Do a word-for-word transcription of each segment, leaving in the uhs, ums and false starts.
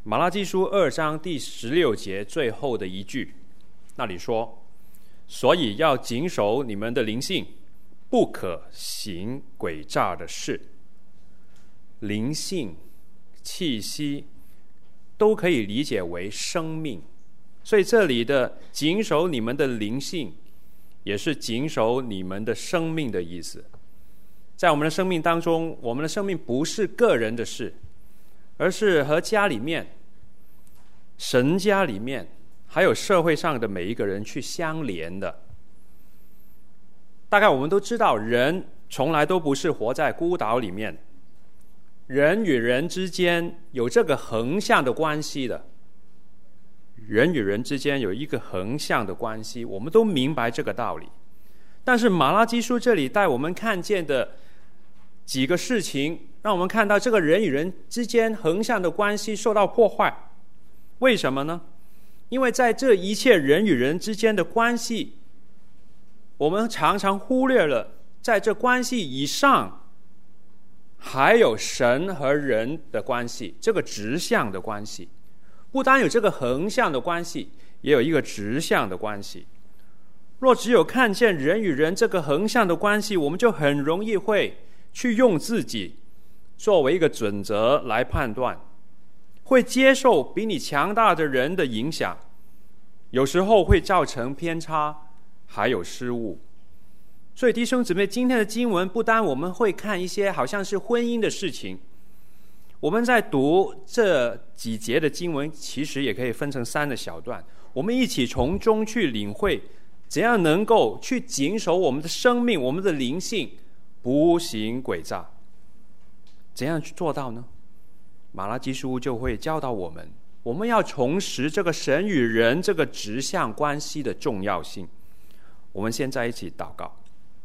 马拉基书二章第十六节最后的一句，那里说：所以要谨守你们的灵性，不可行诡诈的事。灵性、气息都可以理解为生命，所以这里的谨守你们的灵性也是谨守你们的生命的意思。在我们的生命当中，我们的生命不是个人的事，而是和家里面、神家里面还有社会上的每一个人去相连的。大概我们都知道，人从来都不是活在孤岛里面，人与人之间有这个横向的关系的，人与人之间有一个横向的关系，我们都明白这个道理。但是马拉基书这里带我们看见的几个事情，让我们看到这个人与人之间横向的关系受到破坏。为什么呢？因为在这一切人与人之间的关系，我们常常忽略了在这关系以上还有神和人的关系，这个直向的关系。不单有这个横向的关系，也有一个直向的关系。若只有看见人与人这个横向的关系，我们就很容易会去用自己作为一个准则来判断，会接受比你强大的人的影响，有时候会造成偏差还有失误。所以弟兄姊妹，今天的经文不单我们会看一些好像是婚姻的事情，我们在读这几节的经文其实也可以分成三个小段，我们一起从中去领会怎样能够去谨守我们的生命，我们的灵性不行诡诈。怎样去做到呢？马拉基书就会教导我们，我们要重拾这个神与人这个直向关系的重要性。我们现在一起祷告。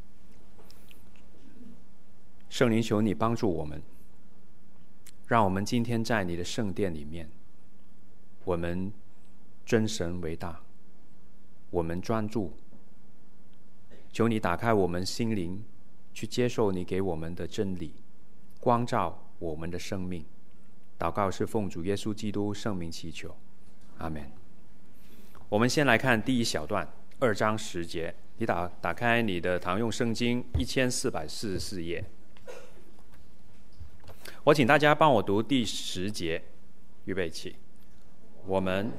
圣灵，求你帮助我们，让我们今天在你的圣殿里面，我们尊神为大，我们专注。求你打开我们心灵，去接受你给我们的真理，光照我们的生命。祷告是奉主耶稣基督圣名祈求，阿们。我们先来看第一小段，二章十节。你 打, 打开你的常用圣经一千四百四十四页，我请大家帮我读第十节。预备起。我们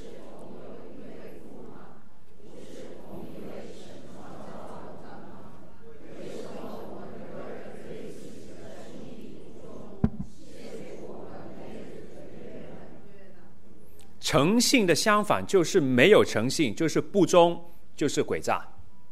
诚信的相反就是没有诚信，就是不忠，就是诡诈。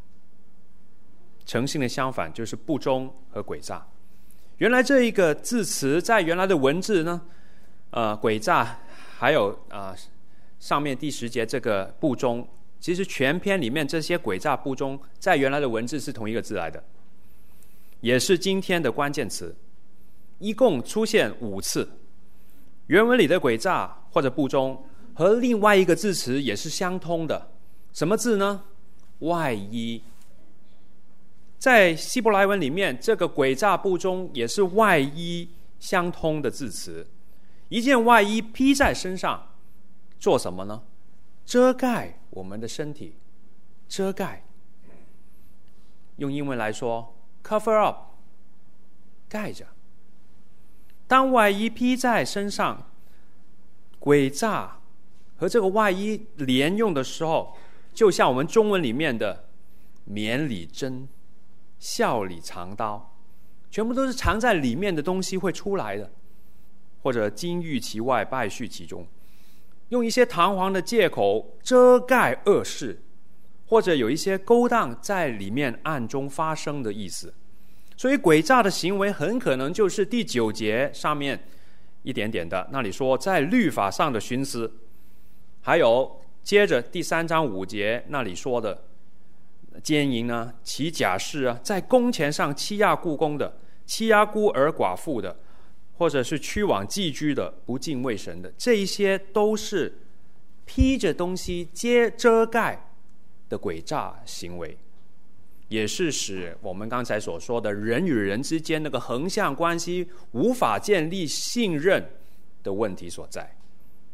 诚信的相反就是不忠和诡诈。原来这一个字词在原来的文字呢，呃，诡诈还有啊、呃、上面第十节这个不忠，其实全篇里面这些诡诈不忠在原来的文字是同一个字来的，也是今天的关键词，一共出现五次。原文里的诡诈或者不忠和另外一个字词也是相通的，什么字呢？外衣。在希伯来文里面，这个诡诈不忠也是外衣相通的字词。一件外衣披在身上做什么呢？遮盖我们的身体，遮盖。用英文来说 cover up， 盖着。当外衣披在身上，诡诈和这个外衣连用的时候，就像我们中文里面的绵里针、笑里藏刀，全部都是藏在里面的东西会出来的，或者金玉其外，败絮其中，用一些堂皇的借口遮盖恶事，或者有一些勾当在里面暗中发生的意思。所以诡诈的行为很可能就是第九节上面一点点的，那里说在律法上的徇私，还有接着第三章五节那里说的奸淫啊、起假誓啊，在工钱上欺压雇工的、欺压孤儿寡妇的，或者是屈枉寄居的、不敬畏神的，这一些都是披着东西揭遮盖的诡诈行为，也是使我们刚才所说的人与人之间那个横向关系无法建立信任的问题所在。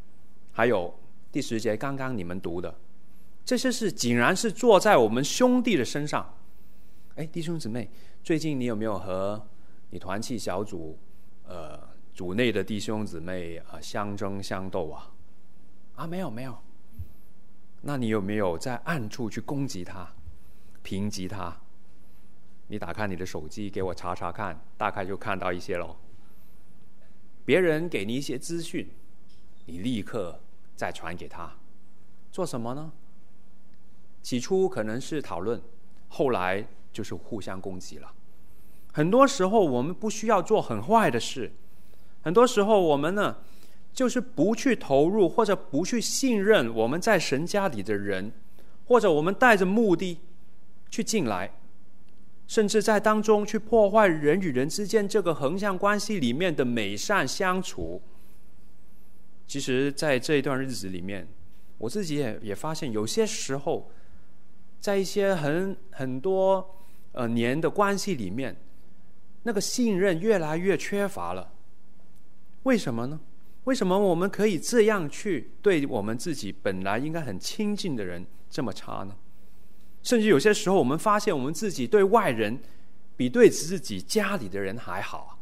还有第十节刚刚你们读的，这些是竟然是坐在我们兄弟的身上。哎，弟兄姊妹，最近你有没有和你团契小组呃组内的弟兄姊妹啊、呃、相争相斗啊？啊，没有没有。那你有没有在暗处去攻击他、评击他？你打开你的手机给我查查看，大概就看到一些咯。别人给你一些资讯，你立刻再传给他，做什么呢？起初可能是讨论，后来就是互相攻击了。很多时候我们不需要做很坏的事，很多时候我们呢就是不去投入，或者不去信任我们在神家里的人，或者我们带着目的去进来，甚至在当中去破坏人与人之间这个横向关系里面的美善相处。其实在这一段日子里面，我自己也也发现，有些时候在一些很很多呃年的关系里面，那个信任越来越缺乏了。为什么呢？为什么我们可以这样去对我们自己本来应该很亲近的人这么差呢？甚至有些时候我们发现我们自己对外人比对自己家里的人还好。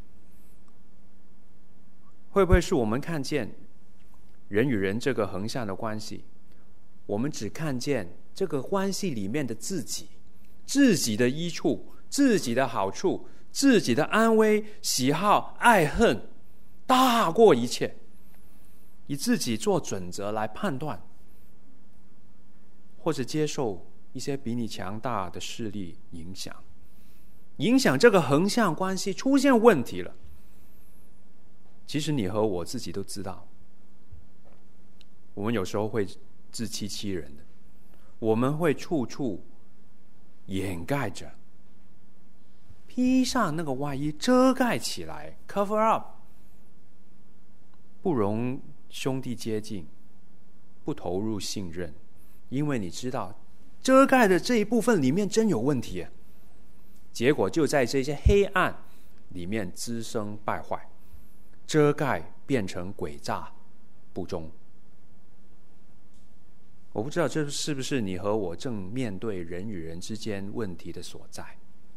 会不会是我们看见人与人这个横向的关系，我们只看见这个关系里面的自己，自己的益处，自己的好处，自己的安危、喜好、爱恨大过一切，以自己做准则来判断，或者接受一些比你强大的势力影响，影响这个横向关系出现问题了。其实你和我自己都知道，我们有时候会自欺欺人的，我们会处处掩盖着，披上那个外衣，遮盖起来 cover up， 不容兄弟接近，不投入信任，因为你知道遮盖的这一部分里面真有问题，结果就在这些黑暗里面滋生败坏，遮盖变成诡诈不忠。我不知道这是不是你和我正面对人与人之间问题的所在。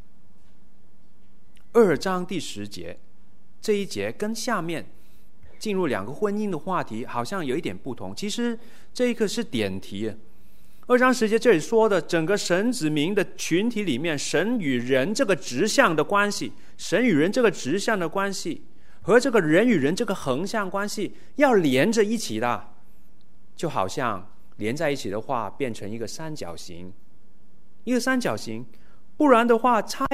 二章第十节这一节跟下面进入两个婚姻的话题好像有一点不同，其实这一个是点题。二章十节这里说的整个神子民的群体里面，神与人这个直向的关系，神与人这个直向的关系和这个人与人这个横向关系要连着一起的，就好像连在一起的话变成一个三角形，一个三角形，不然的话拆。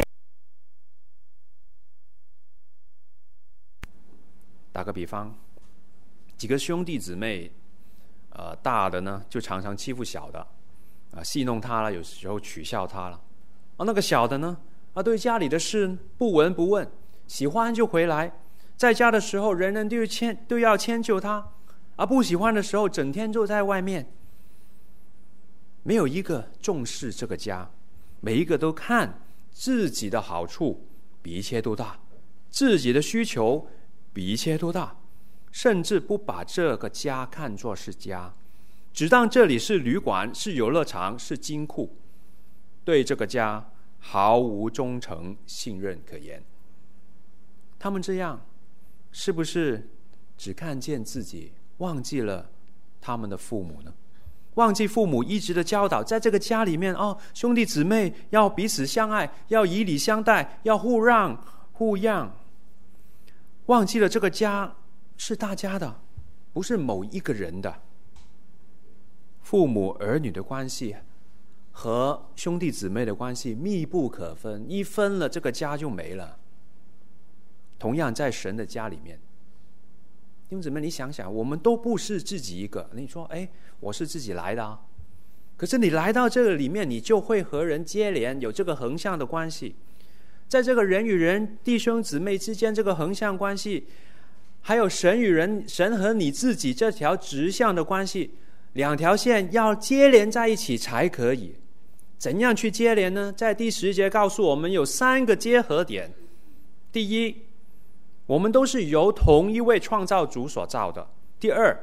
打个比方，几个兄弟姊妹，呃，大的呢就常常欺负小的，啊，戏弄他了，有时候取笑他了。啊，那个小的呢，啊，对家里的事不闻不问，喜欢就回来，在家的时候人人都迁都要迁就他，啊，不喜欢的时候整天就在外面。没有一个重视这个家，每一个都看自己的好处比一切都大，自己的需求比一切都大，甚至不把这个家看作是家，只当这里是旅馆，是游乐场，是金库，对这个家毫无忠诚信任可言。他们这样是不是只看见自己，忘记了他们的父母呢？忘记父母一直的教导，在这个家里面，哦，兄弟姊妹要彼此相爱，要以礼相待，要互让互让。忘记了这个家是大家的，不是某一个人的。父母儿女的关系和兄弟姊妹的关系密不可分，一分了这个家就没了。同样在神的家里面，弟兄姊妹，你想想，我们都不是自己一个。你说，哎，我是自己来的啊，可是你来到这个里面，你就会和人接连，有这个横向的关系。在这个人与人、弟兄姊妹之间这个横向关系，还有神与人、神和你自己这条直向的关系，两条线要接连在一起才可以。怎样去接连呢？在第十节告诉我们有三个结合点。第一，我们都是由同一位创造主所造的。第二，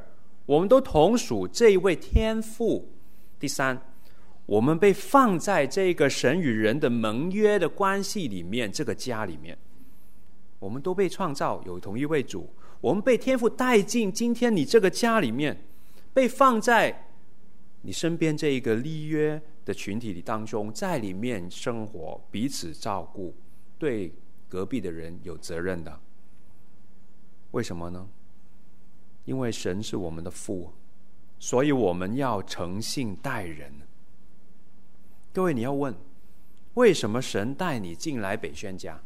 我们都同属这一位天父。第三，我们被放在这个神与人的盟约的关系里面，这个家里面，我们都被创造有同一位主，我们被天父带进今天你这个家里面，被放在你身边这一个立约的群体里当中，在里面生活，彼此照顾，对隔壁的人有责任的。为什么呢？因为神是我们的父，所以我们要诚信待人。各位，你要问，为什么神带你进来北宣家，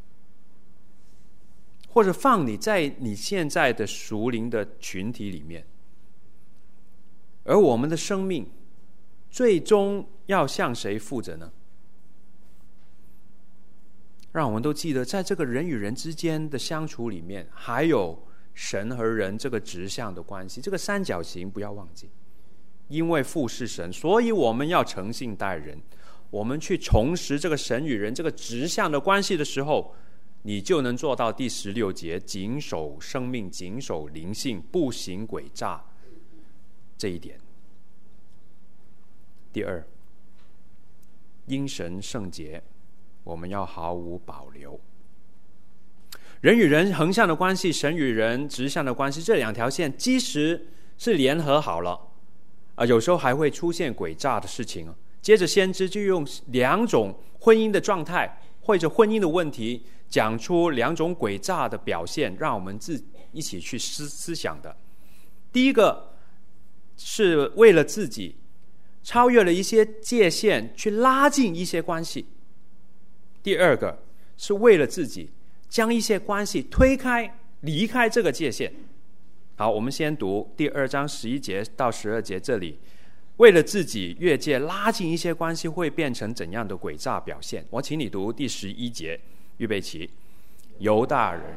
或者放你在你现在的属灵的群体里面，而我们的生命最终要向谁负责呢？让我们都记得，在这个人与人之间的相处里面，还有神和人这个直向的关系，这个三角形不要忘记。因为父是神，所以我们要诚信待人。我们去重拾这个神与人这个直向的关系的时候，你就能做到第十六节，谨守生命，谨守灵性，不行诡诈这一点。第二，因神圣洁，我们要毫无保留。人与人横向的关系，神与人直向的关系，这两条线即使是联合好了，啊，有时候还会出现诡诈的事情。接着先知就用两种婚姻的状态或者婚姻的问题，讲出两种诡诈的表现，让我们自一起去思思想的。第一个是为了自己超越了一些界限去拉近一些关系，第二个是为了自己将一些关系推开离开这个界限。好，我们先读第二章十一节到十二节，这里为了自己越界拉近一些关系会变成怎样的诡诈表现。我请你读第十一节，预备起。犹大人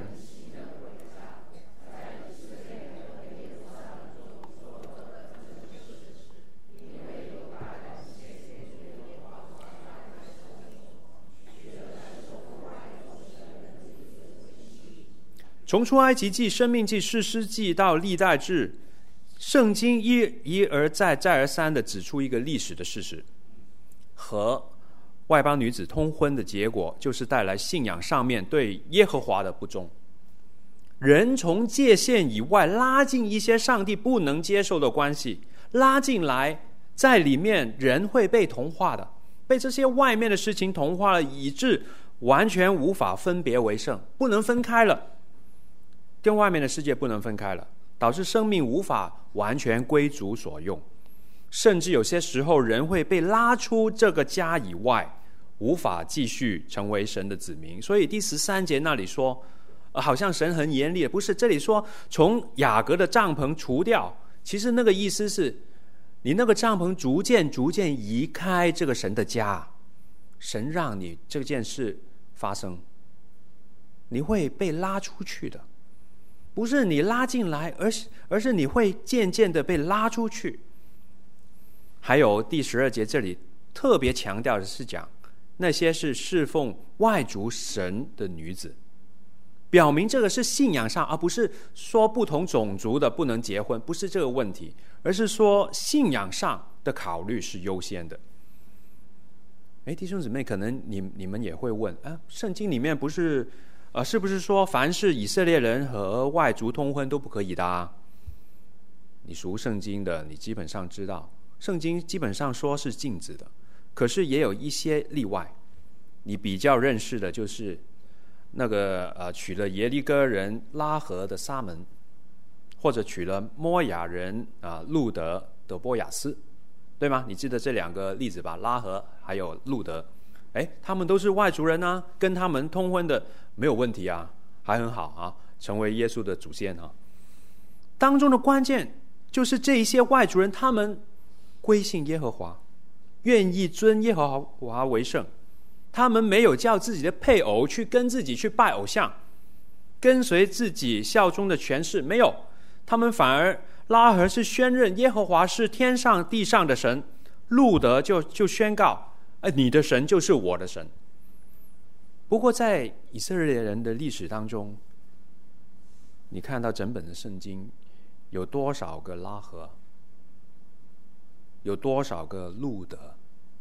从出埃及记、生命记、士师记到历代志，圣经一一而再再而三地指出一个历史的事实，和外邦女子通婚的结果就是带来信仰上面对耶和华的不忠，人从界限以外拉近一些上帝不能接受的关系，拉进来，在里面人会被同化的，被这些外面的事情同化了，以致完全无法分别为圣，不能分开了，跟外面的世界不能分开了，导致生命无法完全归主所用，甚至有些时候人会被拉出这个家以外，无法继续成为神的子民。所以第十三节那里说、呃、好像神很严厉，不是，这里说从雅各的帐篷除掉，其实那个意思是你那个帐篷逐渐逐渐移开这个神的家，神让你这件事发生，你会被拉出去的，不是你拉进来，而是而是你会渐渐的被拉出去。还有第十二节这里特别强调的是讲那些是侍奉外族神的女子，表明这个是信仰上，而不是说不同种族的不能结婚，不是这个问题，而是说信仰上的考虑是优先的。哎，弟兄姊妹，可能你你们也会问啊，圣经里面不是呃，是不是说凡是以色列人和外族通婚都不可以的啊？你熟圣经的，你基本上知道，圣经基本上说是禁止的，可是也有一些例外。你比较认识的就是那个呃娶了耶利哥人拉合的撒门，或者娶了摩亚人啊、呃、路德的波雅斯，对吗？你记得这两个例子吧？拉合还有路德。哎，他们都是外族人啊，跟他们通婚的没有问题啊，还很好啊，成为耶稣的祖先啊。当中的关键就是这一些外族人，他们归信耶和华，愿意尊耶和华为圣，他们没有叫自己的配偶去跟自己去拜偶像，跟随自己效忠的权势，没有，他们反而拉合是宣认耶和华是天上地上的神，路德就就宣告你的神就是我的神。不过在以色列人的历史当中，你看到整本的圣经有多少个拉合？有多少个路德？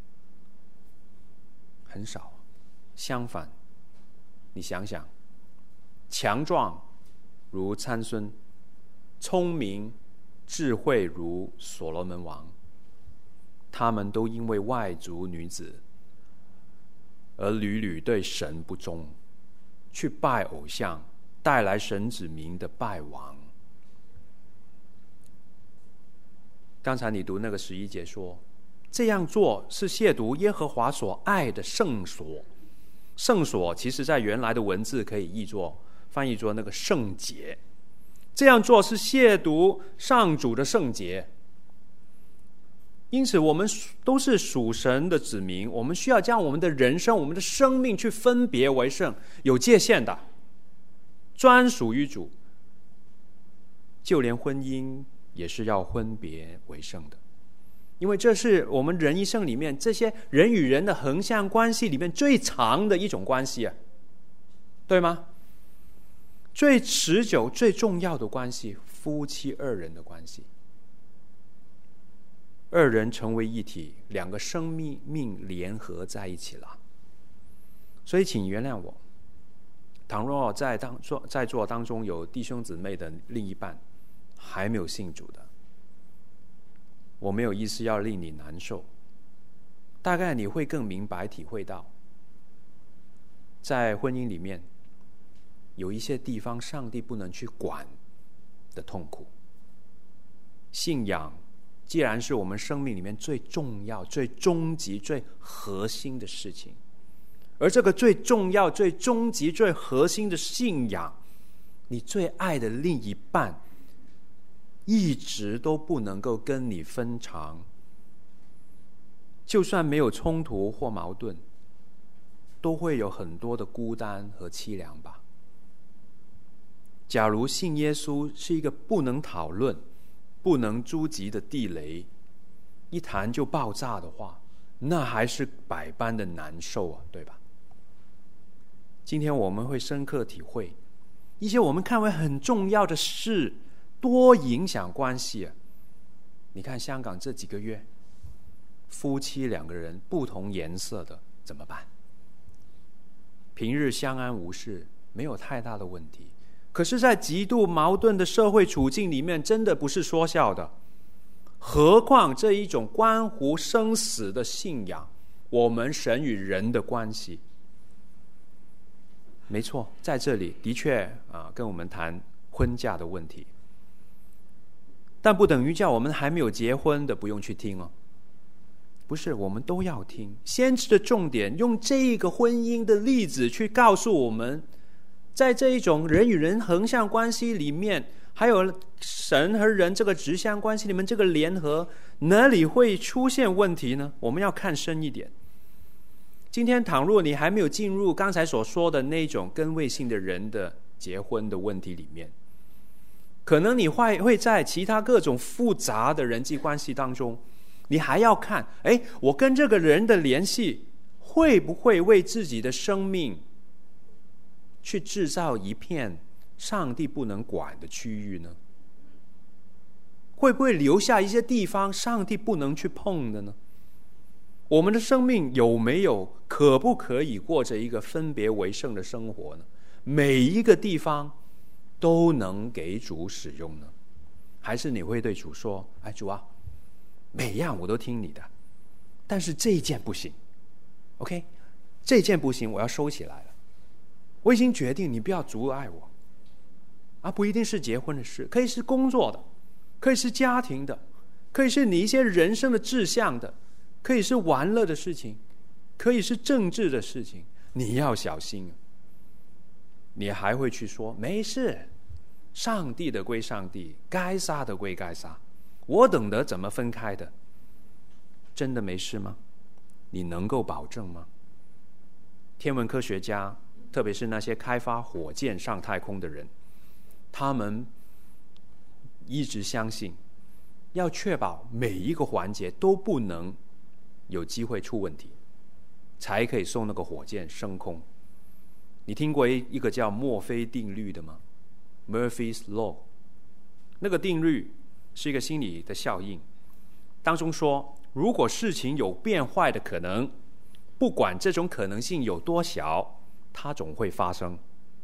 很少。相反，你想想，强壮如参孙，聪明智慧如所罗门王，他们都因为外族女子而屡屡对神不忠，去拜偶像，带来神子民的败亡。刚才你读那个十一节说，这样做是亵渎耶和华所爱的圣所。圣所其实在原来的文字可以译作翻译作那个圣洁，这样做是亵渎上主的圣洁。因此我们都是属神的子民，我们需要将我们的人生，我们的生命去分别为圣，有界限的，专属于主。就连婚姻也是要分别为圣的，因为这是我们人一生里面这些人与人的横向关系里面最长的一种关系啊，对吗？最持久最重要的关系，夫妻二人的关系，二人成为一体，两个生命命联合在一起了。所以请原谅我，倘若在当在座当中有弟兄姊妹的另一半还没有信主的，我没有意思要令你难受，大概你会更明白体会到，在婚姻里面有一些地方上帝不能去管的痛苦。信仰既然是我们生命里面最重要最终极最核心的事情，而这个最重要最终极最核心的信仰，你最爱的另一半一直都不能够跟你分尝，就算没有冲突或矛盾，都会有很多的孤单和凄凉吧。假如信耶稣是一个不能讨论不能诛及的地雷，一谈就爆炸的话，那还是百般的难受啊，对吧？今天我们会深刻体会一些我们看为很重要的事多影响关系啊！你看香港这几个月，夫妻两个人不同颜色的怎么办？平日相安无事，没有太大的问题。可是在极度矛盾的社会处境里面，真的不是说笑的。何况这一种关乎生死的信仰，我们神与人的关系。没错，在这里的确啊，跟我们谈婚嫁的问题，但不等于叫我们还没有结婚的不用去听哦。不是，我们都要听。先知的重点用这个婚姻的例子去告诉我们，在这一种人与人横向关系里面，还有神和人这个直相关系里面，这个联合哪里会出现问题呢？我们要看深一点。今天倘若你还没有进入刚才所说的那种跟未信的人的结婚的问题里面，可能你会会在其他各种复杂的人际关系当中，你还要看，哎，我跟这个人的联系会不会为自己的生命去制造一片上帝不能管的区域呢？会不会留下一些地方上帝不能去碰的呢？我们的生命有没有可不可以过着一个分别为圣的生活呢？每一个地方都能给主使用呢？还是你会对主说，哎，主啊，每样我都听你的，但是这一件不行 OK， 这一件不行，我要收起来了，我已经决定你不要阻碍我。啊，不一定是结婚的事，可以是工作的，可以是家庭的，可以是你一些人生的志向的，可以是玩乐的事情，可以是政治的事情，你要小心。你还会去说没事，上帝的归上帝，该杀的归该杀，我懂得怎么分开的。真的没事吗？你能够保证吗？天文科学家，特别是那些开发火箭上太空的人，他们一直相信，要确保每一个环节都不能有机会出问题，才可以送那个火箭升空。你听过一个叫墨菲定律的吗？ Murphy's Law。 那个定律是一个心理的效应，当中说，如果事情有变坏的可能，不管这种可能性有多小，它总会发生。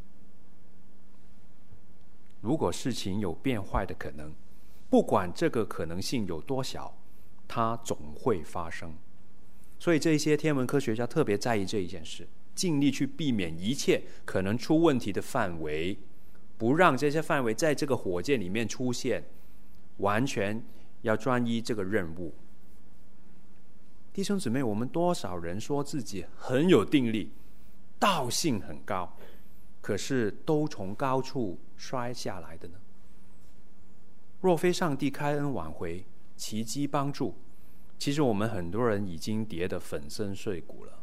如果事情有变坏的可能，不管这个可能性有多小，它总会发生。所以这一些天文科学家特别在意这一件事，尽力去避免一切可能出问题的范围，不让这些范围在这个火箭里面出现，完全要专一这个任务。弟兄姊妹，我们多少人说自己很有定力，道性很高，可是都从高处摔下来的呢？若非上帝开恩挽回，奇迹帮助，其实我们很多人已经跌得粉身碎骨了。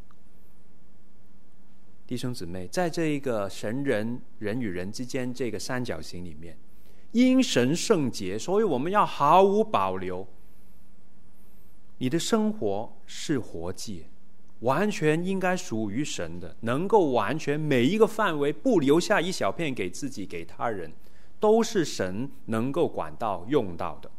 弟兄姊妹，在这一个神人人与人之间这个三角形里面，因神圣洁，所以我们要毫无保留。你的生活是活祭，完全应该属于神的，能够完全每一个范围不留下一小片给自己给他人，都是神能够管到用到的。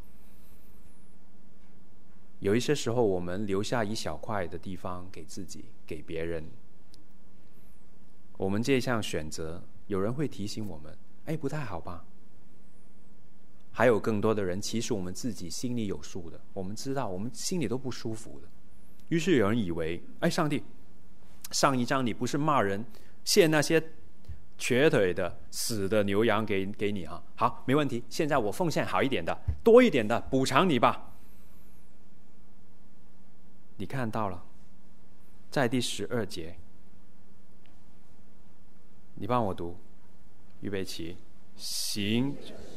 有一些时候我们留下一小块的地方给自己给别人，我们这项选择有人会提醒我们，哎，不太好吧？还有更多的人，其实我们自己心里有数的，我们知道我们心里都不舒服的。于是有人以为，哎，上帝，上一章你不是骂人献那些瘸腿的死的牛羊给给你啊？好，没问题，现在我奉献好一点的多一点的补偿你吧。你看到了，在第十二节，你帮我读，预备起，行。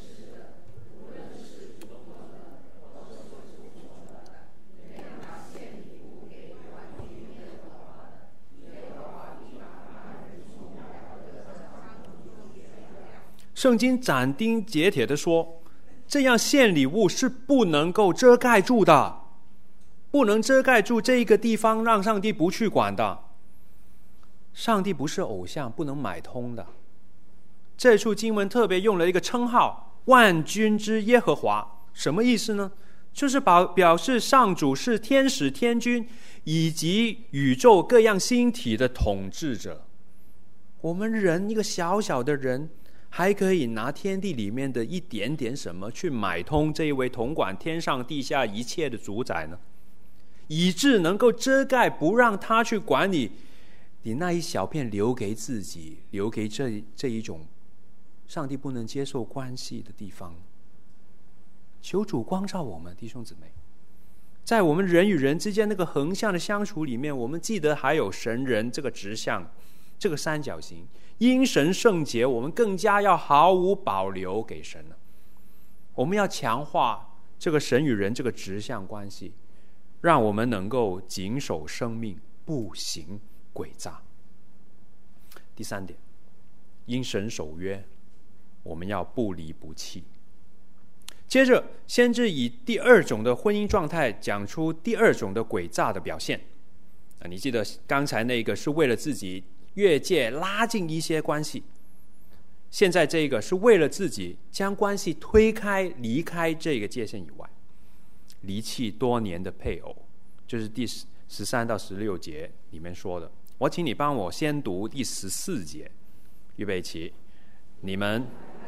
圣经斩钉截铁地说，这样献礼物是不能够遮盖住的，不能遮盖住这一个地方，让上帝不去管的。上帝不是偶像，不能买通的。这处经文特别用了一个称号，万军之耶和华，什么意思呢？就是表示上主是天使天君以及宇宙各样星体的统治者。我们人一个小小的人，还可以拿天地里面的一点点什么去买通这一位统管天上地下一切的主宰呢？以致能够遮盖，不让他去管你，你那一小片留给自己，留给这这一种上帝不能接受关系的地方。求主光照我们，弟兄姊妹，在我们人与人之间那个横向的相处里面，我们记得还有神人这个直向，这个三角形。因神圣洁，我们更加要毫无保留给神了。我们要强化这个神与人这个直向关系，让我们能够谨守生命，不行诡诈。第三点，因神守约，我们要不离不弃。接着，先知以第二种的婚姻状态讲出第二种的诡诈的表现。啊，你记得刚才那个是为了自己越界拉近一些关系，现在这个是为了自己将关系推开，离开这个界限以外，离弃多年的配偶，就是第十三到十六节里面说的。我请你帮我先读第十四节，预备起，你们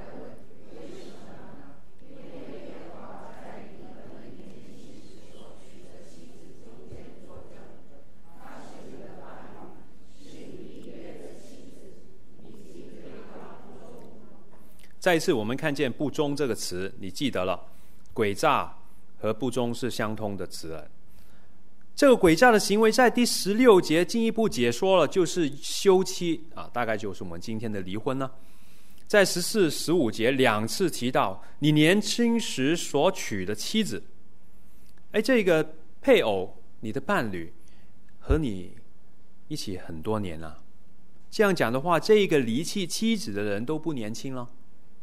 再一次我们看见不忠这个词，你记得了，诡诈和不忠是相通的词了。这个诡诈的行为在第十六节进一步解说了，就是休妻啊，大概就是我们今天的离婚呢。在十四、十五节两次提到你年轻时所娶的妻子，哎，这个配偶，你的伴侣和你一起很多年了，这样讲的话，这一个离弃妻子的人都不年轻了。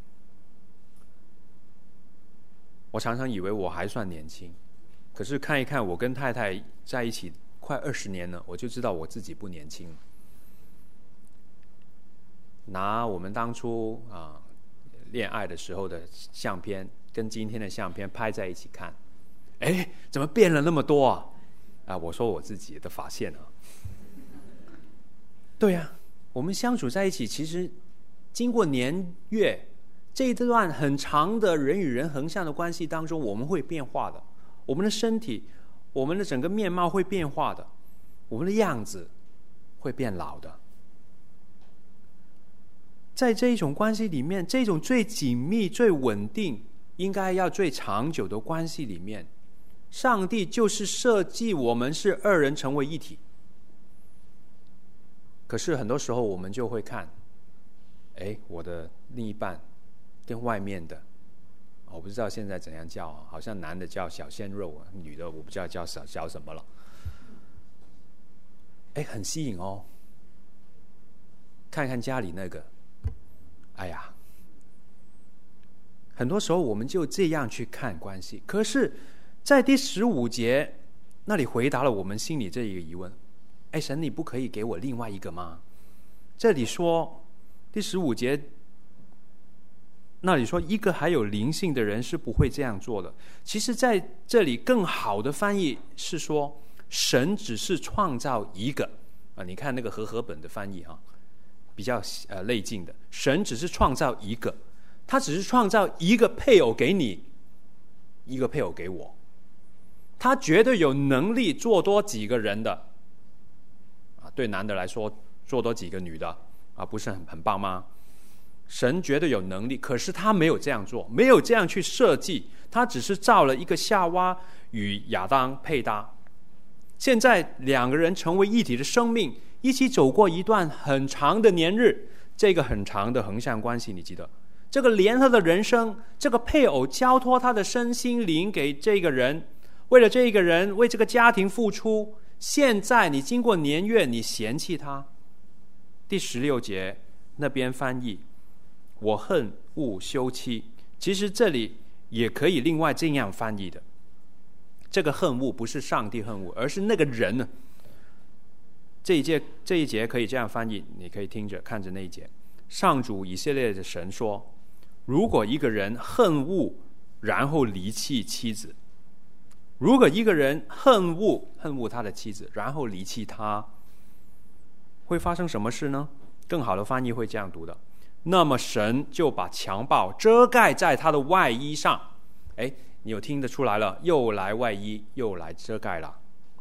我常常以为我还算年轻，可是看一看我跟太太在一起快二十年了，我就知道我自己不年轻。拿我们当初啊恋爱的时候的相片跟今天的相片拍在一起看，哎，怎么变了那么多啊？啊，我说我自己的发现啊。对啊，我们相处在一起，其实经过年月这一段很长的人与人横向的关系当中，我们会变化的，我们的身体，我们的整个面貌会变化的，我们的样子会变老的。在这一种关系里面，这种最紧密、最稳定、应该要最长久的关系里面，上帝就是设计我们是二人成为一体。可是很多时候我们就会看，哎，我的另一半跟外面的，我不知道现在怎样叫啊，好像男的叫小鲜肉，女的我不知道叫小小什么了。哎，很吸引哦。看看家里那个，哎呀，很多时候我们就这样去看关系。可是，在第十五节那里回答了我们心里这一个疑问：哎，神，你不可以给我另外一个吗？这里说第十五节那里说，一个还有灵性的人是不会这样做的。其实在这里更好的翻译是说，神只是创造一个啊，你看那个和合本的翻译哈、啊，比较呃类近的，神只是创造一个，他只是创造一个配偶给你，一个配偶给我，他绝对有能力做多几个人的啊。对男的来说，做多几个女的啊，不是很很棒吗？神绝对有能力，可是他没有这样做，没有这样去设计，他只是造了一个夏娃与亚当配搭。现在两个人成为一体的生命，一起走过一段很长的年日，这个很长的横向关系，你记得这个联合的人生，这个配偶交托他的身心灵给这个人，为了这个人，为这个家庭付出。现在你经过年月，你嫌弃他。第十六节那边翻译，我恨恶休妻，其实这里也可以另外这样翻译的。这个恨恶不是上帝恨恶，而是那个人呢。这一节这一节可以这样翻译，你可以听着看着那一节。上主以色列的神说，如果一个人恨恶然后离弃妻子，如果一个人恨恶恨恶他的妻子然后离弃他，会发生什么事呢？更好的翻译会这样读的，那么神就把强暴遮盖在他的外衣上。哎，你有听得出来了，又来外衣又来遮盖了。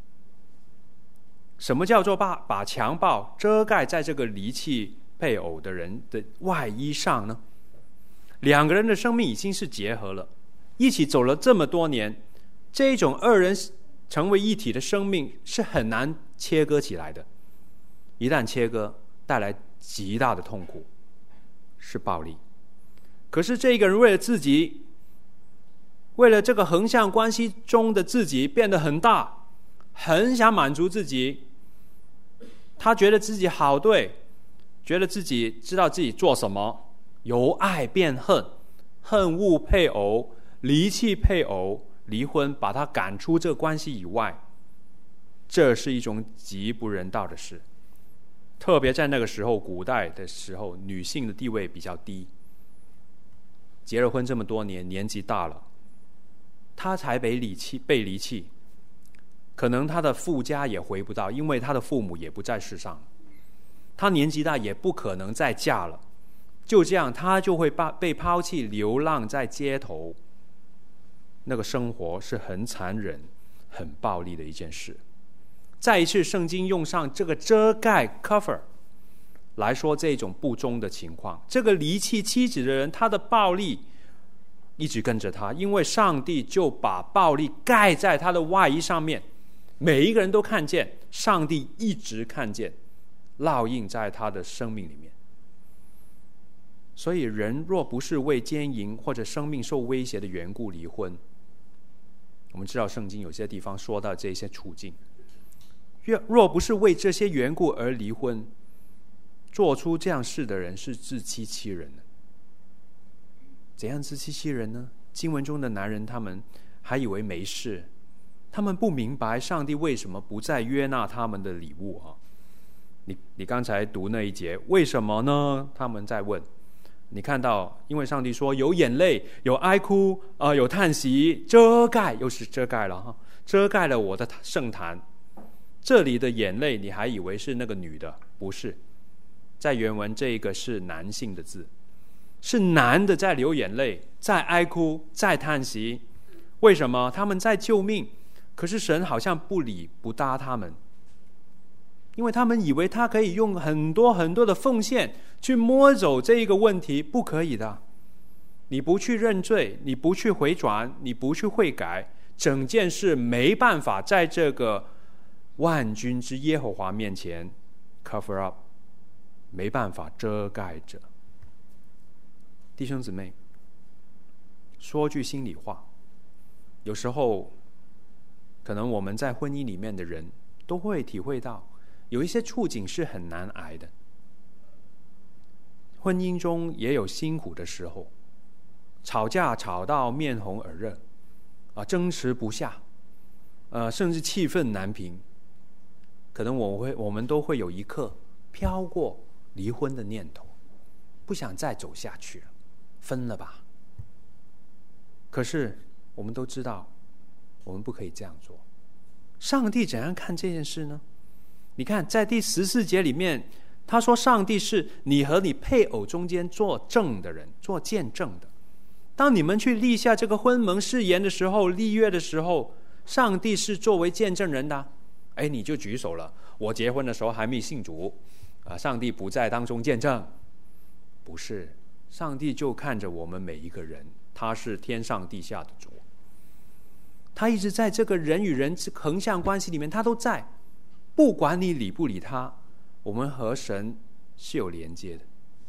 什么叫做把把强暴遮盖在这个离弃配偶的人的外衣上呢？两个人的生命已经是结合了，一起走了这么多年，这种二人成为一体的生命是很难切割起来的。一旦切割，带来极大的痛苦，是暴力。可是这个人为了自己，为了这个横向关系中的自己变得很大，很想满足自己，他觉得自己好对，觉得自己知道自己做什么，由爱变恨，恨恶配偶，离弃配偶，离婚，把他赶出这个关系以外，这是一种极不人道的事。特别在那个时候，古代的时候，女性的地位比较低，结了婚这么多年，年纪大了，她才被离弃，被离弃，可能她的父家也回不到，因为她的父母也不在世上，她年纪大也不可能再嫁了，就这样她就会被抛弃，流浪在街头。那个生活是很残忍、很暴力的一件事。再一次，圣经用上这个遮盖 cover 来说这种不忠的情况。这个离弃妻子的人，他的暴力一直跟着他，因为上帝就把暴力盖在他的外衣上面，每一个人都看见，上帝一直看见，烙印在他的生命里面。所以人若不是为奸淫或者生命受威胁的缘故离婚，我们知道圣经有些地方说到这些处境，若不是为这些缘故而离婚，做出这样事的人是自欺欺人的。怎样自欺欺人呢？经文中的男人他们还以为没事，他们不明白上帝为什么不再约纳他们的礼物啊！你你刚才读那一节，为什么呢？他们在问， 你看到，因为上帝说有眼泪，有哀哭，呃，有叹息，遮盖，又是遮盖了哈，遮盖了我的圣坛。这里的眼泪，你还以为是那个女的，不是，在原文这一个是男性的字，是男的在流眼泪，在哀哭，在叹息。为什么？他们在救命，可是神好像不理不搭他们，因为他们以为他可以用很多很多的奉献去摸走这一个问题，不可以的。你不去认罪，你不去回转，你不去悔改，整件事没办法在这个万军之耶和华面前 cover up， 没办法遮盖着。弟兄姊妹，说句心里话，有时候可能我们在婚姻里面的人都会体会到，有一些处境是很难挨的。婚姻中也有辛苦的时候，吵架吵到面红耳热，啊，争持不下，呃，甚至气愤难平。可能我会，我们都会有一刻飘过离婚的念头，不想再走下去了，分了吧。可是我们都知道，我们不可以这样做。上帝怎样看这件事呢？你看，在第十四节里面，他说上帝是你和你配偶中间做证的人，做见证的。当你们去立下这个婚盟誓言的时候，立约的时候，上帝是作为见证人的。哎，你就举手了，我结婚的时候还没信主，啊，上帝不在当中见证。不是，上帝就看着我们每一个人，他是天上地下的主，他一直在这个人与人横向关系里面，他都在，不管你理不理他，我们和神是有连接的。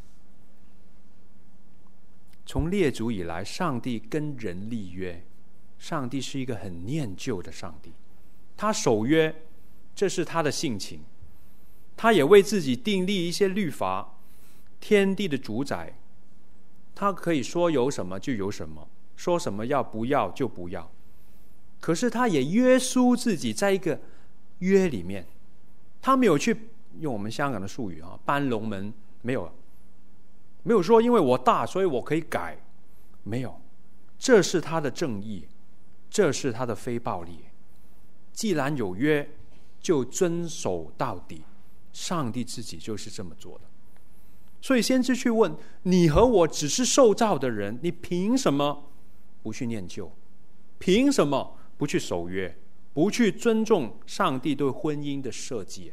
从列祖以来，上帝跟人立约，上帝是一个很念旧的上帝，他守约，这是他的性情。他也为自己订立一些律法，天地的主宰，他可以说有什么就有什么，说什么要不要就不要。可是他也约束自己在一个约里面，他没有去用我们香港的术语啊，搬龙门，没有，没有说因为我大所以我可以改，没有，这是他的正义，这是他的非暴力。既然有约，就遵守到底。上帝自己就是这么做的。所以先知去问，你和我只是受造的人，你凭什么不去念旧？凭什么不去守约？不去尊重上帝对婚姻的设计？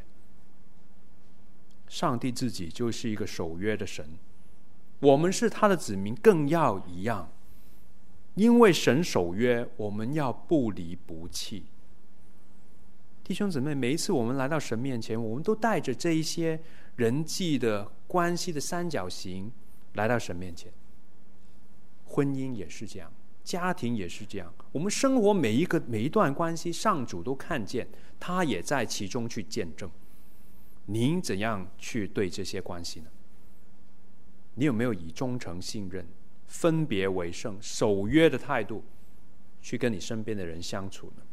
上帝自己就是一个守约的神，我们是他的子民更要一样。因为神守约，我们要不离不弃。弟兄姊妹，每一次我们来到神面前，我们都带着这一些人际的关系的三角形来到神面前。婚姻也是这样，家庭也是这样，我们生活每一个每一段关系，上主都看见，他也在其中去见证。您怎样去对这些关系呢？你有没有以忠诚、信任、分别为圣、守约的态度去跟你身边的人相处呢？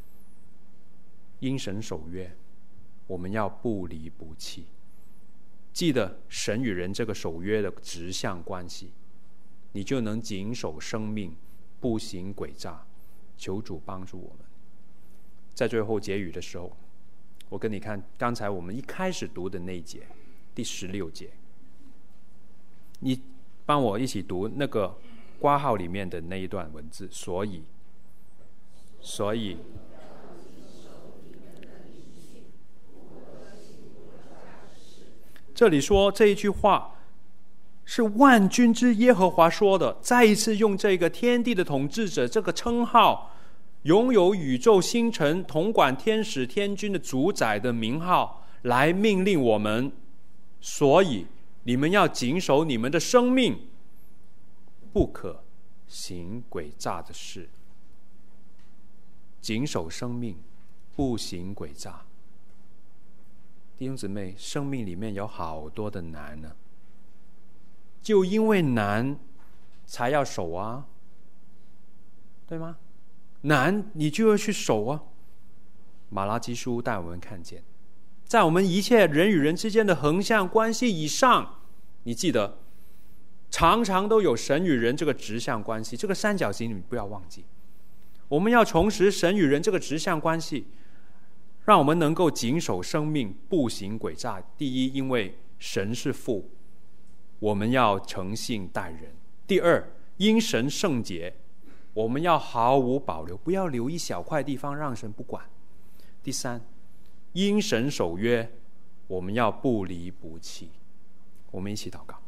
因神守约，我们要不离不弃。记得神与人这个守约的直向关系，你就能谨守生命，不行诡诈。求主帮助我们。在最后结语的时候，我跟你看刚才我们一开始读的那一节，第十六节，你帮我一起读那个括号里面的那一段文字。所以所以这里说这一句话是万军之耶和华说的，再一次用这个天地的统治者这个称号，拥有宇宙星辰统管天使天军的主宰的名号来命令我们。所以你们要谨守你们的生命，不可行诡诈的事。谨守生命，不行诡诈。弟兄姊妹，生命里面有好多的难呢，就因为难才要守啊，对吗？难你就要去守啊。马拉基书带我们看见，在我们一切人与人之间的横向关系以上，你记得常常都有神与人这个直向关系，这个三角形你不要忘记。我们要重拾神与人这个直向关系，让我们能够谨守生命，不行诡诈。第一，因为神是父，我们要诚信待人。第二，因神圣洁，我们要毫无保留，不要留一小块地方让神不管。第三，因神守约，我们要不离不弃。我们一起祷告。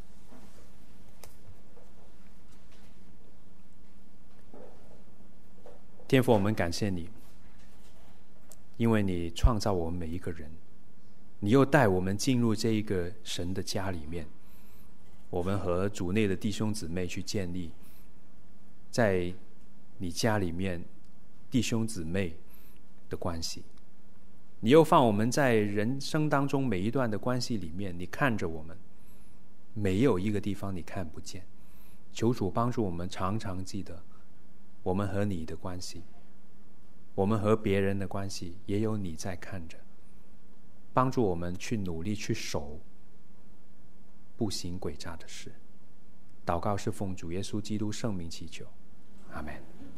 天父，我们感谢你，因为你创造我们每一个人，你又带我们进入这一个神的家里面，我们和主内的弟兄姊妹去建立在你家里面弟兄姊妹的关系。你又放我们在人生当中每一段的关系里面，你看着我们，没有一个地方你看不见。求主帮助我们常常记得我们和你的关系，我们和别人的关系也有你在看着，帮助我们去努力去守不行诡诈的事。祷告是奉主耶稣基督圣名祈求，阿们。